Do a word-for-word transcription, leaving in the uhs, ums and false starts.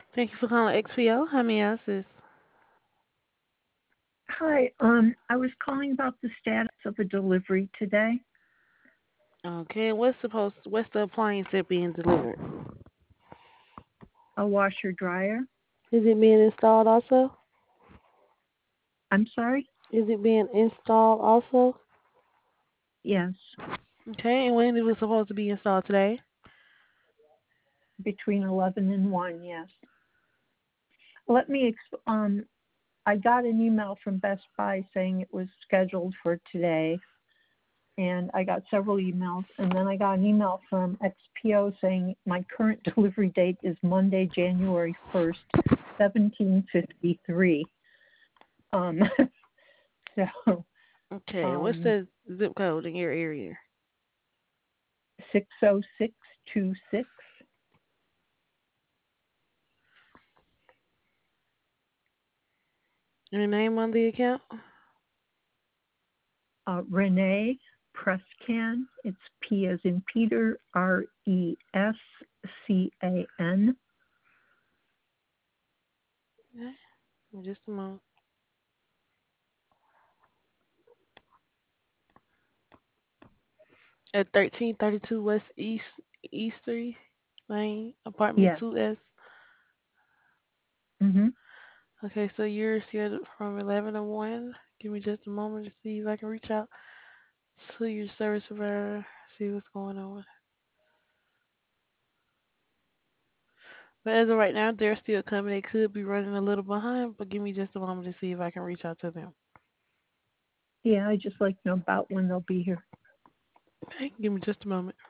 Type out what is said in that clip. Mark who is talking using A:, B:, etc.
A: Thank you for calling X P O. How may I assist?
B: Hi, um, I was calling about the status of a delivery today.
A: Okay, what's supposed? What's the appliance that being delivered?
B: A washer dryer.
A: Is it being installed also?
B: I'm sorry?
A: Is it being installed also?
B: Yes,
A: Okay, and when it was supposed to be installed today?
B: between eleven and one, yes. Let me, ex- um, I got an email from Best Buy saying it was scheduled for today, and I got several emails, and then I got an email from X P O saying my current delivery date is Monday, January first, seventeen fifty-three. Um, so,
A: Okay, what's
B: um,
A: the zip code in your area?
B: six oh six two six.
A: Your name on the account?
B: uh, Renee Prescan. It's P as in Peter, R E S C A N.
A: Okay, just a moment. At thirteen thirty-two West East Eastery Lane, apartment
B: Yes.
A: two S.
B: Mm-hmm.
A: Okay, so you're scheduled from eleven to one. Give me just a moment to see if I can reach out to your service provider, see what's going on. But as of right now, they're still coming. They could be running a little behind, but give me just a moment to see if I can reach out to them.
B: Yeah, I just like to know about when they'll be here.
A: Okay, give me just a moment.